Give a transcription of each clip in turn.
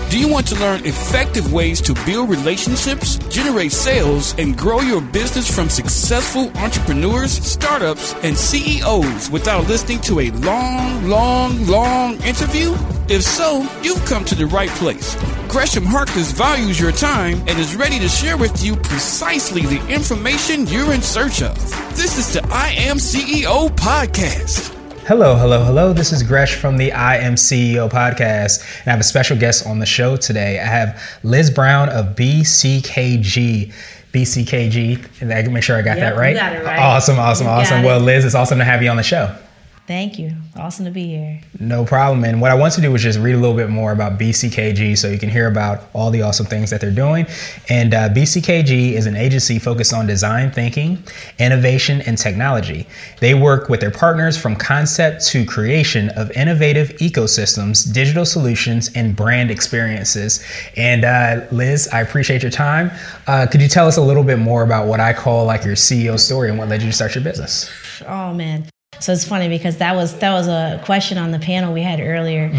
Do you want to learn effective ways to build relationships, generate sales, and grow your business from successful entrepreneurs, startups, and CEOs without listening to a long interview? If so, you've come to the right place. Gresham Harkless values your time and is ready to share with you precisely the information you're in search of. This is the I Am CEO podcast. Hello. This is Gresh from the I Am CEO podcast, and I have a special guest on the show today. I have Liz Brown of BCKG. BCKG, and I can make sure I got that right. You got it right. Awesome. Well, Liz, it's awesome to have you on the show. Thank you. Awesome to be here. No problem. And what I want to do is just read a little bit more about BCKG so you can hear about all the awesome things that they're doing. And BCKG is an agency focused on design thinking, innovation, and technology. They work with their partners from concept to creation of innovative ecosystems, digital solutions, and brand experiences. And Liz, I appreciate your time. Could you tell us a little bit more about what I call like your CEO story and what led you to start your business? Oh, man. So it's funny because that was a question on the panel we had earlier,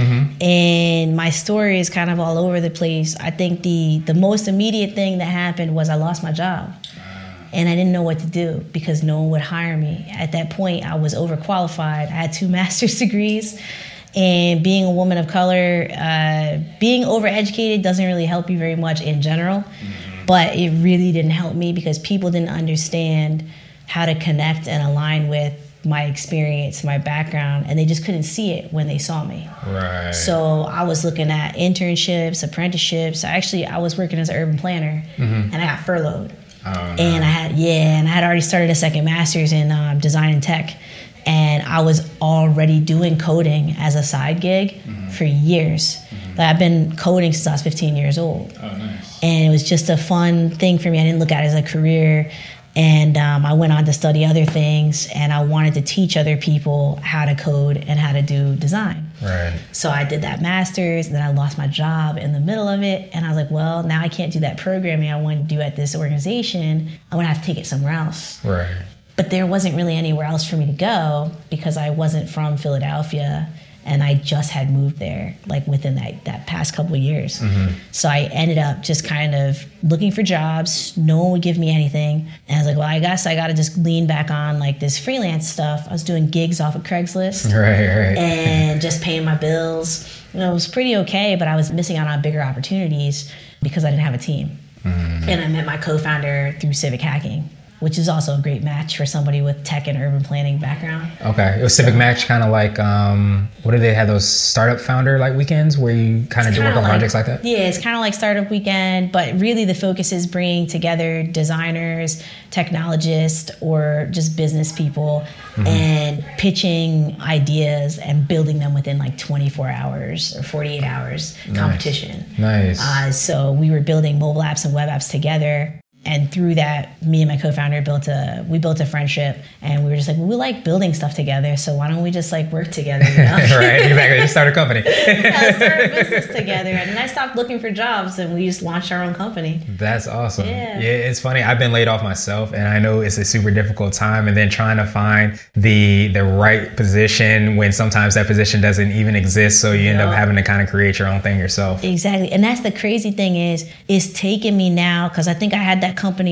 and my story is kind of all over the place. I think the most immediate thing that happened was I lost my job, and I didn't know what to do because no one would hire me. At that point, I was overqualified. I had 2 master's degrees, and being a woman of color, being overeducated doesn't really help you very much in general, but it really didn't help me because people didn't understand how to connect and align with my experience, my background, and they just couldn't see it when they saw me. Right. So I was looking at internships, apprenticeships. I was working as an urban planner, and I got furloughed. Oh, no. And I had already started a second master's in design and tech, and I was already doing coding as a side gig for years. Like I've been coding since I was 15 years old. Oh, nice. And it was just a fun thing for me. I didn't look at it as a career. And I went on to study other things, and I wanted to teach other people how to code and how to do design. Right. So I did that master's, and then I lost my job in the middle of it. And I was like, well, now I can't do that programming I want to do at this organization. I'm going to have to take it somewhere else. Right. But there wasn't really anywhere else for me to go because I wasn't from Philadelphia. And I just had moved there, like within that past couple of years. So I ended up just kind of looking for jobs. No one would give me anything. And I was like, well, I guess I got to just lean back on like this freelance stuff. I was doing gigs off of Craigslist. Right. And just paying my bills. You know, it was pretty okay, but I was missing out on bigger opportunities because I didn't have a team. And I met my co-founder through Civic Hacking, which is also a great match for somebody with tech and urban planning background. Okay. It was Civic Match, kind of like, what do they have, those startup founder like weekends where you kind of do work on projects like that? Yeah, it's kind of like Startup Weekend, but really the focus is bringing together designers, technologists, or just business people and pitching ideas and building them within like 24 hours or 48 hours competition. Nice. So we were building mobile apps and web apps together. And through that, me and my co-founder built a friendship, and we were just like, we like building stuff together, so why don't we just like work together, you know? Right, exactly. Just start a company. Yeah, start a business together. And then I stopped looking for jobs, and we just launched our own company. That's awesome. Yeah, it's funny. I've been laid off myself, and I know it's a super difficult time, and then trying to find the right position when sometimes that position doesn't even exist, so you end up having to kind of create your own thing yourself. Exactly. And that's the crazy thing is it's taken me now, because I think I had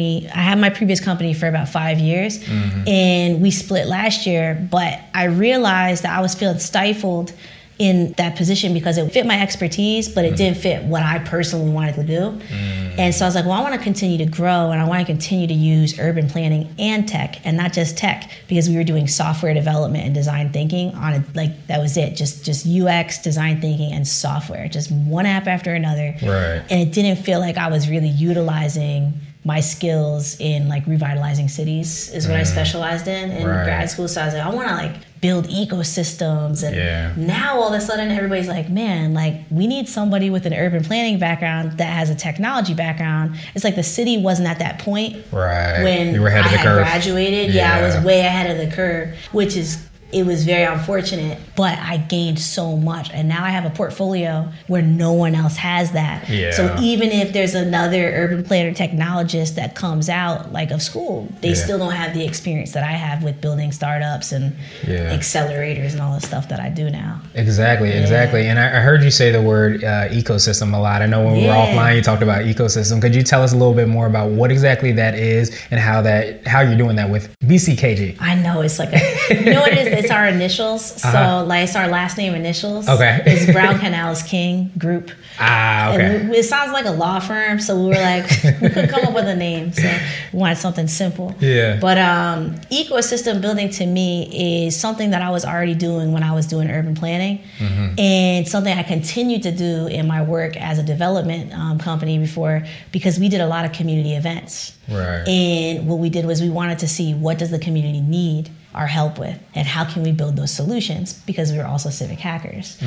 my previous company for about 5 years, and we split last year, but I realized that I was feeling stifled in that position because it fit my expertise, but it didn't fit what I personally wanted to do. And so I was like, well, I want to continue to grow, and I want to continue to use urban planning and tech, and not just tech, because we were doing software development and design thinking on it. Like that was it, just UX, design thinking, and software, just one app after another. Right. And it didn't feel like I was really utilizing my skills in like revitalizing cities is what I specialized in grad school. So I was like, I want to like build ecosystems. And now all of a sudden everybody's like, man, like we need somebody with an urban planning background that has a technology background. It's like the city wasn't at that point when you were ahead I of the had curve. Graduated. Yeah, I was way ahead of the curve, which is it was very unfortunate, but I gained so much. And now I have a portfolio where no one else has that. Yeah. So even if there's another urban planner technologist that comes out like of school, they still don't have the experience that I have with building startups and accelerators and all the stuff that I do now. Exactly. And I heard you say the word ecosystem a lot. I know when we were offline, you talked about ecosystem. Could you tell us a little bit more about what exactly that is and how you're doing that with BCKG? I know, it's like you know what it is? It's our initials. So like it's our last name initials. Okay. It's Brown Canals King Group. Okay. And it sounds like a law firm, so we were like, we could come up with a name. So we wanted something simple. Yeah. But ecosystem building to me is something that I was already doing when I was doing urban planning, and something I continued to do in my work as a development company before, because we did a lot of community events. Right. And what we did was we wanted to see, what does the community need our help with, and how can we build those solutions, because we were also civic hackers.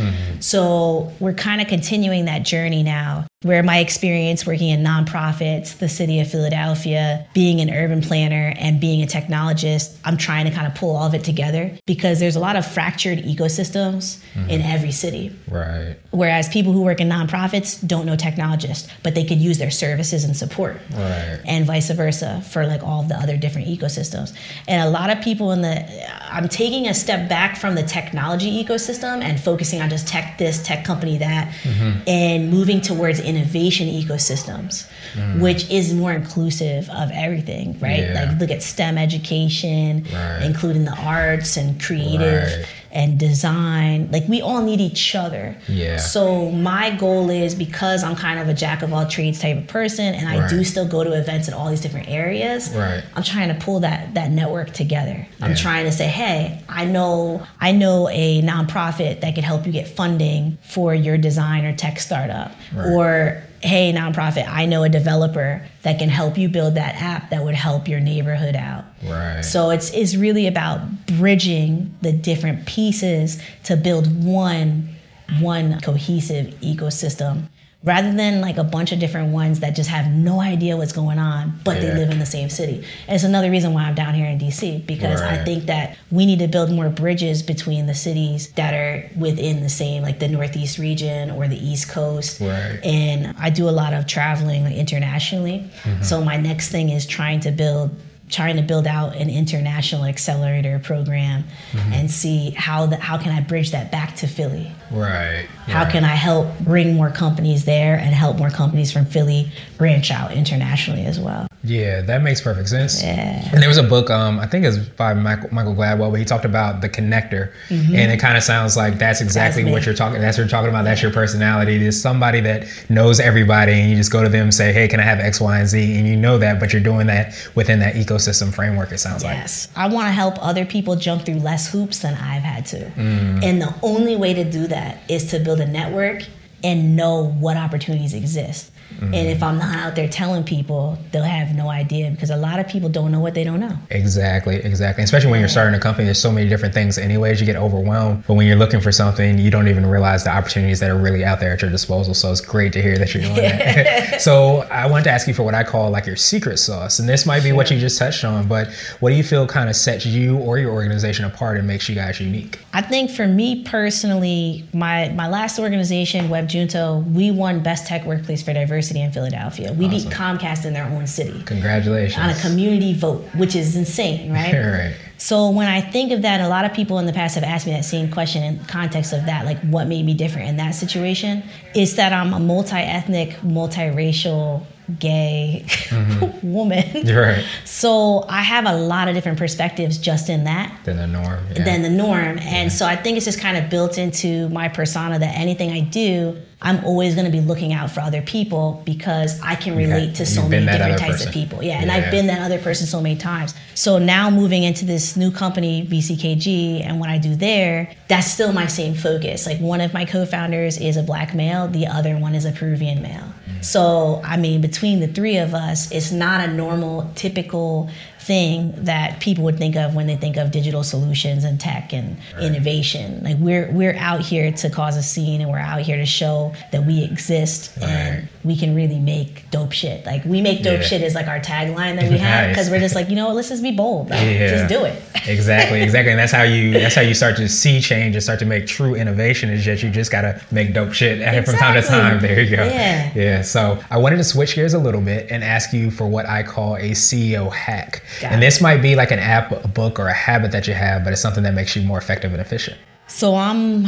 So we're kind of continuing that journey now, where my experience working in nonprofits, the city of Philadelphia, being an urban planner and being a technologist, I'm trying to kind of pull all of it together, because there's a lot of fractured ecosystems in every city. Right. Whereas people who work in nonprofits don't know technologists, but they could use their services and support. Right. And vice versa for like all of the other different ecosystems. And a lot of people I'm taking a step back from the technology ecosystem and focusing on just tech this, tech company that, and moving towards innovation ecosystems, which is more inclusive of everything, right? Yeah. Like look at STEM education, including the arts and creative and design. Like we all need each other. Yeah. So my goal is, because I'm kind of a jack of all trades type of person, and I do still go to events in all these different areas, I'm trying to pull that network together. I'm trying to say, hey, I know a nonprofit that could help you get funding for your design or tech startup. Or hey, nonprofit, I know a developer that can help you build that app that would help your neighborhood out. Right. So it's really about bridging the different pieces to build one cohesive ecosystem, rather than like a bunch of different ones that just have no idea what's going on, but they live in the same city. And it's another reason why I'm down here in DC, because I think that we need to build more bridges between the cities that are within the same, like the Northeast region or the East Coast. Right. And I do a lot of traveling internationally. So my next thing is trying to build out an international accelerator program and see how can I bridge that back to Philly. Right. How can I help bring more companies there and help more companies from Philly branch out internationally as well? Yeah, that makes perfect sense. Yeah. And there was a book, I think it's by Michael Gladwell, but he talked about the connector. And it kind of sounds like that's exactly what you're talking about. That's your personality. There's somebody that knows everybody, and you just go to them and say, hey, can I have X, Y, and Z? And you know that, but you're doing that within that ecosystem framework, it sounds like. Yes. I want to help other people jump through less hoops than I've had to. And the only way to do that is to build a network and know what opportunities exist. And if I'm not out there telling people, they'll have no idea, because a lot of people don't know what they don't know. Exactly. Especially when you're starting a company, there's so many different things anyways, you get overwhelmed. But when you're looking for something, you don't even realize the opportunities that are really out there at your disposal. So it's great to hear that you're doing that. So I wanted to ask you for what I call like your secret sauce. And this might be what you just touched on, but what do you feel kind of sets you or your organization apart and makes you guys unique? I think for me personally, my last organization, WebJunto, we won Best Tech Workplace for Diversity in Philadelphia. We beat Comcast in their own city. Congratulations. On a community vote, which is insane, right? Right. So when I think of that, a lot of people in the past have asked me that same question in context of that, like what made me different in that situation, is that I'm a multi-ethnic, multiracial, gay woman. You're right. So I have a lot of different perspectives just in that. Than the norm. And so I think it's just kind of built into my persona that anything I do, I'm always going to be looking out for other people, because I can relate to so many different types of people. Yeah, and I've been that other person so many times. So now moving into this new company, BCKG, and what I do there, that's still my same focus. Like one of my co-founders is a Black male, the other one is a Peruvian male. So, I mean, between the three of us, it's not a normal, typical thing that people would think of when they think of digital solutions and tech and innovation. Like we're out here to cause a scene, and we're out here to show that we exist and we can really make dope shit. Like we make dope shit is like our tagline that we have, because we're just like, let's just be bold. Like, just do it. Exactly. And that's how you start to see change and start to make true innovation, is that you just gotta make dope shit from time to time. There you go. Yeah. So I wanted to switch gears a little bit and ask you for what I call a CEO hack. And this might be like an app, a book, or a habit that you have, but it's something that makes you more effective and efficient. So I'm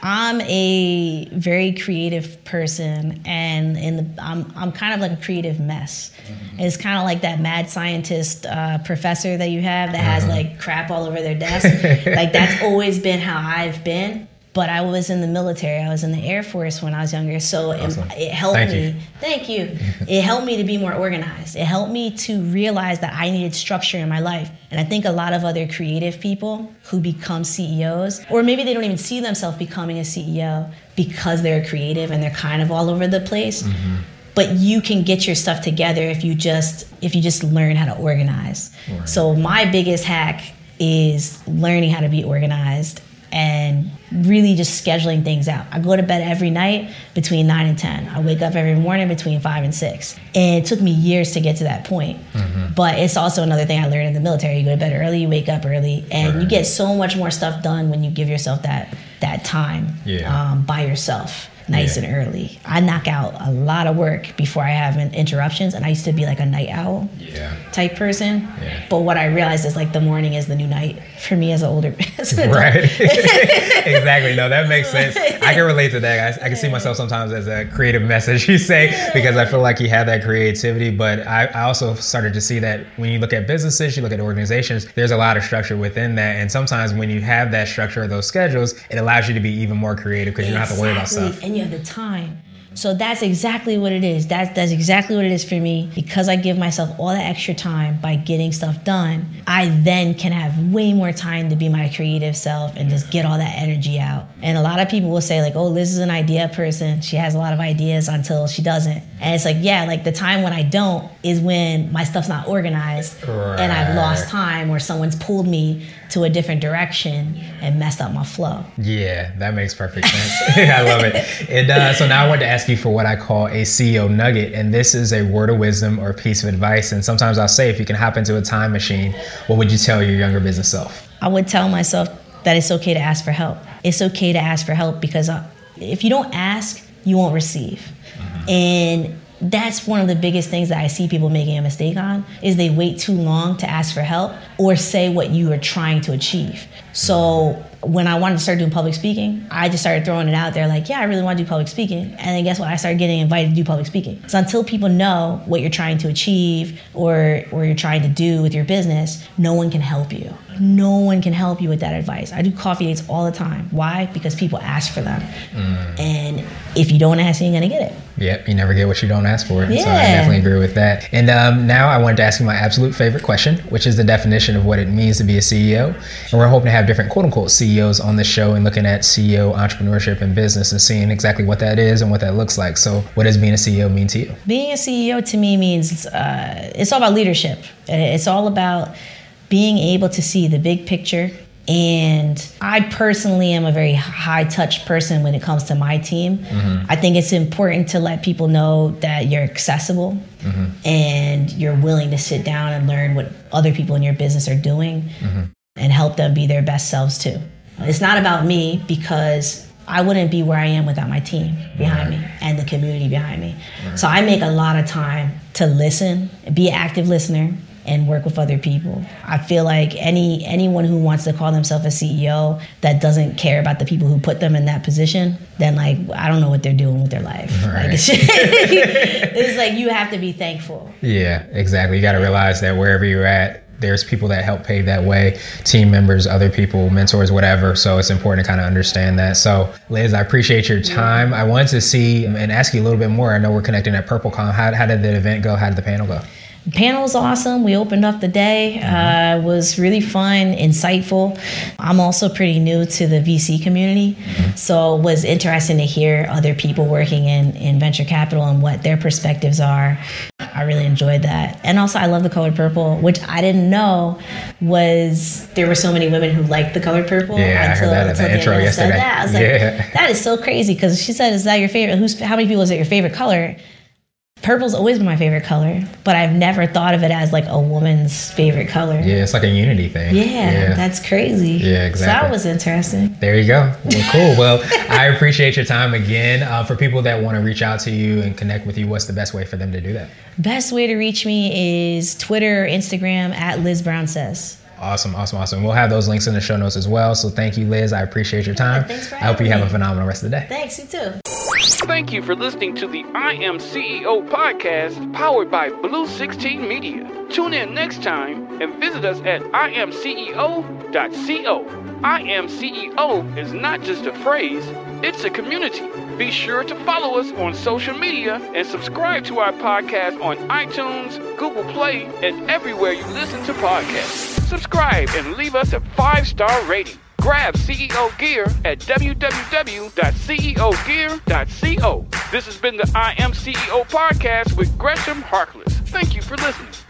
a very creative person, and I'm kind of like a creative mess. It's kind of like that mad scientist professor that you have that has like crap all over their desk. Like that's always been how I've been. But I was in the military. I was in the Air Force when I was younger. So it helped me. Thank you. It helped me to be more organized. It helped me to realize that I needed structure in my life. And I think a lot of other creative people who become CEOs, or maybe they don't even see themselves becoming a CEO because they're creative and they're kind of all over the place. But you can get your stuff together if you just learn how to organize. Right. So my biggest hack is learning how to be organized and really just scheduling things out. I go to bed every night between 9 and 10. I wake up every morning between 5 and 6. And it took me years to get to that point. But it's also another thing I learned in the military. You go to bed early, you wake up early, and you get so much more stuff done when you give yourself that time by yourself. Nice and early. I knock out a lot of work before I have interruptions, and I used to be like a night owl type person. But what I realized is like the morning is the new night for me as an older person. Right. Exactly. No, that makes sense. I can relate to that. I can see myself sometimes as a creative mess, as you say, because I feel like you have that creativity. But I also started to see that when you look at businesses, you look at organizations, there's a lot of structure within that. And sometimes when you have that structure of those schedules, it allows you to be even more creative because you don't have to worry about stuff. And you have the time. So that's exactly what it is. That's exactly what it is for me. Because I give myself all that extra time by getting stuff done, I then can have way more time to be my creative self and just get all that energy out. And a lot of people will say like, oh, Liz is an idea person. She has a lot of ideas until she doesn't. And it's like, yeah, like the time when I don't is when my stuff's not organized and I've lost time, or someone's pulled me to a different direction and messed up my flow. Yeah, that makes perfect sense. I love it. And so now I wanted to ask you for what I call a CEO nugget. And this is a word of wisdom or piece of advice. And sometimes I'll say, if you can hop into a time machine, what would you tell your younger business self? I would tell myself that it's okay to ask for help. It's okay to ask for help because if you don't ask, you won't receive. And that's one of the biggest things that I see people making a mistake on, is they wait too long to ask for help or say what you are trying to achieve. So when I wanted to start doing public speaking, I just started throwing it out there like, yeah, I really want to do public speaking. And then guess what? I started getting invited to do public speaking. So until people know what you're trying to achieve or you're trying to do with your business, no one can help you. No one can help you with that advice. I do coffee dates all the time. Why? Because people ask for them. And if you don't ask, you ain't gonna get it. Yep, you never get what you don't ask for. Yeah. So I definitely agree with that. And now I wanted to ask you my absolute favorite question, which is the definition of what it means to be a CEO. And we're hoping to have different quote unquote CEOs on the show and looking at CEO entrepreneurship and business and seeing exactly what that is and what that looks like. So what does being a CEO mean to you? Being a CEO to me means it's all about leadership. It's all about being able to see the big picture. And I personally am a very high touch person when it comes to my team. I think it's important to let people know that you're accessible and you're willing to sit down and learn what other people in your business are doing and help them be their best selves too. It's not about me, because I wouldn't be where I am without my team behind me and the community behind me. So I make a lot of time to listen, be an active listener, and work with other people. I feel like anyone who wants to call themselves a CEO that doesn't care about the people who put them in that position, then like, I don't know what they're doing with their life. Right. Like, it's like, you have to be thankful. Yeah, exactly. You got to realize that wherever you're at, there's people that help pave that way, team members, other people, mentors, whatever. So it's important to kind of understand that. So Liz, I appreciate your time. I wanted to see and ask you a little bit more. I know we're connecting at PurpleCon. How did the event go? How did the panel go? The panel was awesome. We opened up the day. It was really fun, insightful. I'm also pretty new to the VC community, so it was interesting to hear other people working in venture capital and what their perspectives are. I really enjoyed that. And also, I love the color purple, which I didn't know was there were so many women who liked the color purple. Yeah, I heard that in the intro yesterday. I was like, that is so crazy, because she said, is that your favorite? How many people is it your favorite color? Purple's always been my favorite color, but I've never thought of it as like a woman's favorite color. Yeah, it's like a unity thing. Yeah, that's crazy. Yeah, exactly. So that was interesting. There you go. Well, cool. Well, I appreciate your time again. For people that want to reach out to you and connect with you, what's the best way for them to do that? Best way to reach me is Twitter or Instagram at Liz Brown Says. Awesome. We'll have those links in the show notes as well. So thank you, Liz. I appreciate your time. Thanks for having me. I hope you have a phenomenal rest of the day. Thanks, you too. Thank you for listening to the I Am CEO podcast powered by Blue 16 Media. Tune in next time and visit us at imceo.co. I Am CEO is not just a phrase, it's a community. Be sure to follow us on social media and subscribe to our podcast on iTunes, Google Play, and everywhere you listen to podcasts. Subscribe and leave us a 5-star rating. Grab CEO Gear at www.ceogear.co. This has been the I Am CEO podcast with Gresham Harkless. Thank you for listening.